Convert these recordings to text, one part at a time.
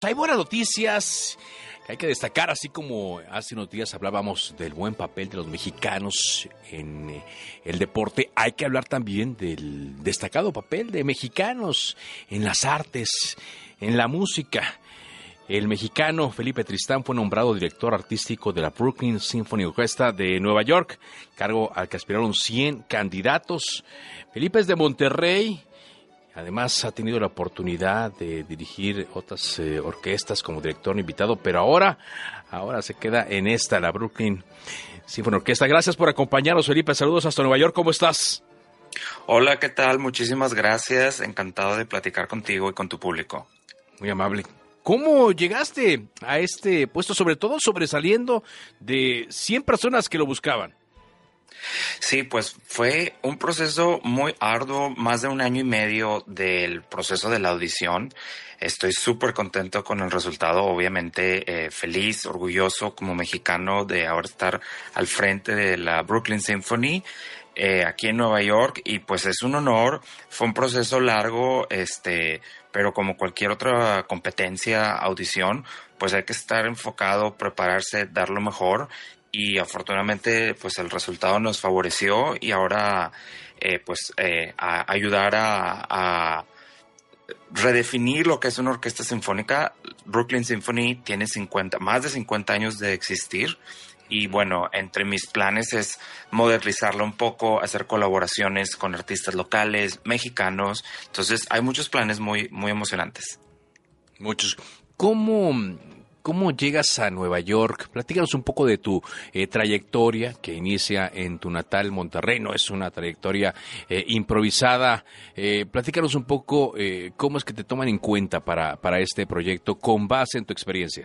Hay buenas noticias que hay que destacar, así como hace unos días hablábamos del buen papel de los mexicanos en el deporte, hay que hablar también del destacado papel de mexicanos en las artes, en la música. El mexicano Felipe Tristán fue nombrado director artístico de la Brooklyn Symphony Orchestra de Nueva York, cargo al que aspiraron 100 candidatos. Felipe es de Monterrey. Además, ha tenido la oportunidad de dirigir otras orquestas como director invitado, pero ahora se queda en la Brooklyn Symphony Orchestra. Gracias por acompañarnos, Felipe. Saludos hasta Nueva York. ¿Cómo estás? Hola, ¿qué tal? Muchísimas gracias. Encantado de platicar contigo y con tu público. Muy amable. ¿Cómo llegaste a este puesto, sobre todo sobresaliendo de 100 personas que lo buscaban? Sí, pues fue un proceso muy arduo, más de 1 año y medio del proceso de la audición. Estoy súper contento con el resultado, obviamente feliz, orgulloso como mexicano de ahora estar al frente de la Brooklyn Symphony aquí en Nueva York, y pues es un honor. Fue un proceso largo, pero como cualquier otra competencia, audición, pues hay que estar enfocado, prepararse, dar lo mejor. Y afortunadamente pues el resultado nos favoreció, y ahora a ayudar a redefinir lo que es una orquesta sinfónica. Brooklyn Symphony tiene más de 50 años de existir, y bueno, entre mis planes es modernizarlo un poco, hacer colaboraciones con artistas locales, mexicanos. Entonces hay muchos planes muy, muy emocionantes. Muchos. ¿Cómo llegas a Nueva York? Platícanos un poco de tu trayectoria que inicia en tu natal Monterrey. No es una trayectoria improvisada. Platícanos un poco cómo es que te toman en cuenta para este proyecto con base en tu experiencia.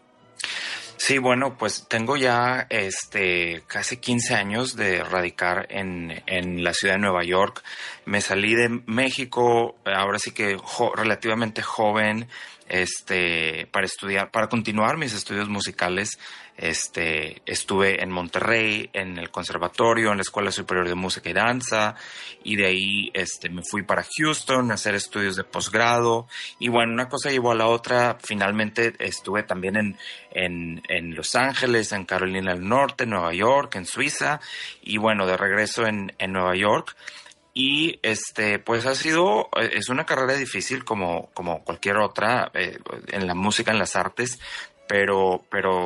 Sí, bueno, pues tengo ya casi 15 años de radicar en la ciudad de Nueva York. Me salí de México, ahora sí que relativamente joven, para estudiar, para continuar mis estudios musicales. Estuve en Monterrey, en el conservatorio, en la Escuela Superior de Música y Danza, y de ahí me fui para Houston a hacer estudios de posgrado. Y bueno, una cosa llevó a la otra. Finalmente estuve también en Los Ángeles, en Carolina del Norte, Nueva York, en Suiza, y bueno, de regreso en Nueva York. Y pues es una carrera difícil como cualquier otra en la música, en las artes, pero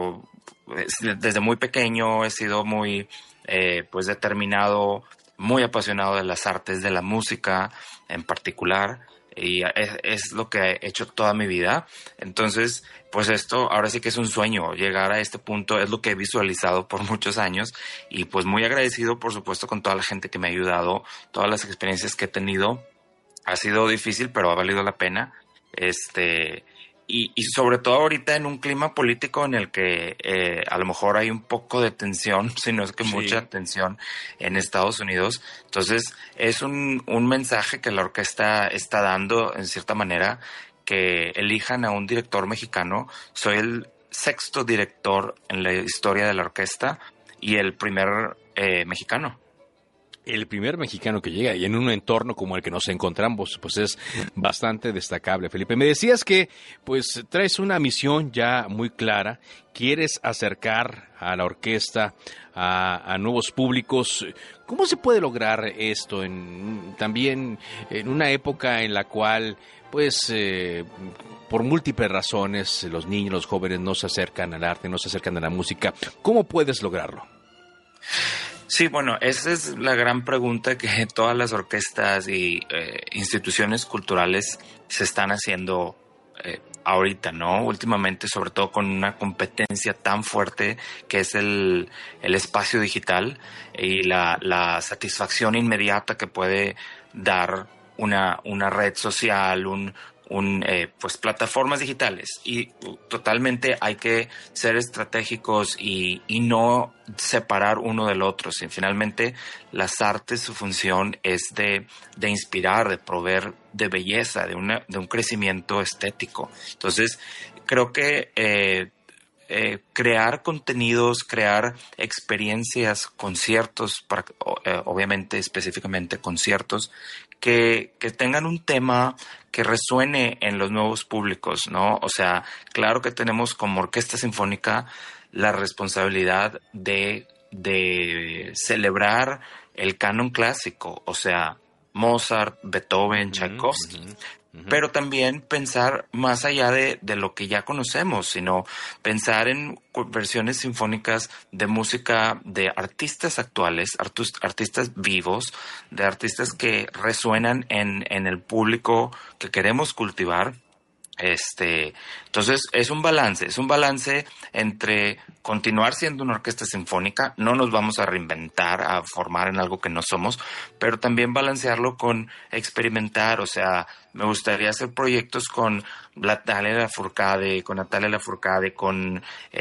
desde muy pequeño he sido muy pues determinado, muy apasionado de las artes, de la música en particular, y es lo que he hecho toda mi vida. Entonces, pues esto ahora sí que es un sueño, llegar a este punto, es lo que he visualizado por muchos años, y pues muy agradecido, por supuesto, con toda la gente que me ha ayudado, todas las experiencias que he tenido. Ha sido difícil, pero ha valido la pena. Y sobre todo ahorita en un clima político en el que a lo mejor hay un poco de tensión, si no es que mucha tensión en Estados Unidos. Entonces es un mensaje que la orquesta está dando, en cierta manera, que elijan a un director mexicano. Soy el 6º director en la historia de la orquesta y el primer mexicano. El primer mexicano que llega, y en un entorno como el que nos encontramos, pues es bastante destacable. Felipe, me decías que pues traes una misión ya muy clara, quieres acercar a la orquesta a nuevos públicos. ¿Cómo se puede lograr esto también en una época en la cual pues por múltiples razones los niños, los jóvenes no se acercan al arte, no se acercan a la música? ¿Cómo puedes lograrlo? Sí, bueno, esa es la gran pregunta que todas las orquestas y instituciones culturales se están haciendo ahorita, ¿no? Últimamente, sobre todo con una competencia tan fuerte que es el espacio digital y la satisfacción inmediata que puede dar una red social, pues plataformas digitales. Y totalmente hay que ser estratégicos y no separar uno del otro. Si finalmente las artes, su función es de inspirar, de proveer de belleza, de un crecimiento estético. Entonces creo que crear contenidos, crear experiencias, conciertos, obviamente específicamente conciertos, que tengan un tema que resuene en los nuevos públicos, ¿no? O sea, claro que tenemos como orquesta sinfónica la responsabilidad de celebrar el canon clásico, o sea, Mozart, Beethoven, Tchaikovsky, pero también pensar más allá de lo que ya conocemos, sino pensar en versiones sinfónicas de música de artistas actuales, artistas vivos, de artistas que resuenan en el público que queremos cultivar. Entonces es un balance entre continuar siendo una orquesta sinfónica, no nos vamos a reinventar, a formar en algo que no somos, pero también balancearlo con experimentar. O sea, me gustaría hacer proyectos con Natalia Lafourcade, con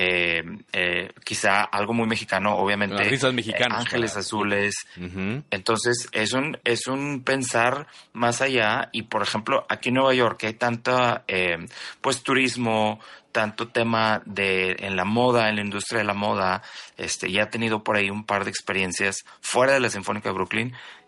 quizá algo muy mexicano, obviamente, artistas mexicanos, Ángeles Azules. Entonces es un pensar más allá. Y por ejemplo, aquí en Nueva York hay tanta pues turismo, tanto tema en la moda, en la industria de la moda. Ya he tenido por ahí un par de experiencias fuera de la Sinfónica de Brooklyn,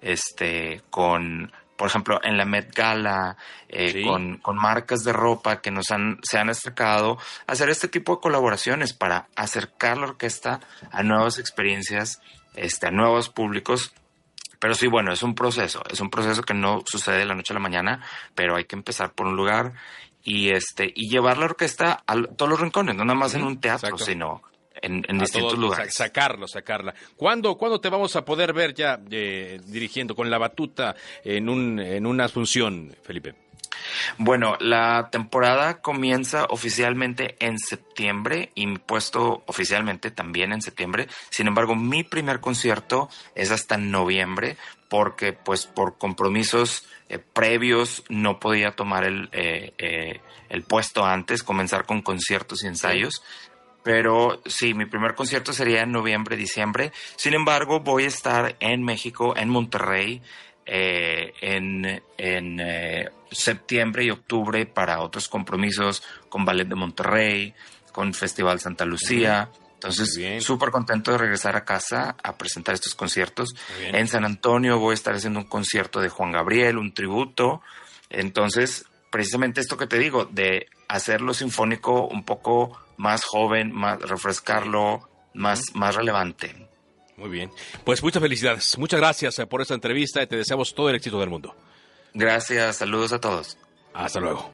con, por ejemplo, en la Met Gala, Sí. con marcas de ropa que se han acercado a hacer este tipo de colaboraciones para acercar la orquesta a nuevas experiencias, a nuevos públicos. Pero sí, bueno, es un proceso que no sucede de la noche a la mañana, pero hay que empezar por un lugar y llevar la orquesta a todos los rincones, no nada más en un teatro, exacto, sino en distintos lugares. Sacarla. ¿Cuándo te vamos a poder ver ya dirigiendo con la batuta en una función, Felipe? Bueno, la temporada comienza oficialmente en septiembre y mi puesto oficialmente también en septiembre. Sin embargo, mi primer concierto es hasta noviembre porque pues por compromisos previos no podía tomar el puesto antes, comenzar con conciertos y ensayos. Pero sí, mi primer concierto sería en noviembre, diciembre. Sin embargo, voy a estar en México, en Monterrey, en septiembre y octubre para otros compromisos con Ballet de Monterrey, con Festival Santa Lucía. Entonces, súper contento de regresar a casa a presentar estos conciertos. En San Antonio voy a estar haciendo un concierto de Juan Gabriel, un tributo. Entonces, precisamente esto que te digo, de hacerlo sinfónico un poco más joven, más refrescarlo, más relevante. Muy bien. Pues muchas felicidades. Muchas gracias por esta entrevista y te deseamos todo el éxito del mundo. Gracias. Saludos a todos. Hasta luego.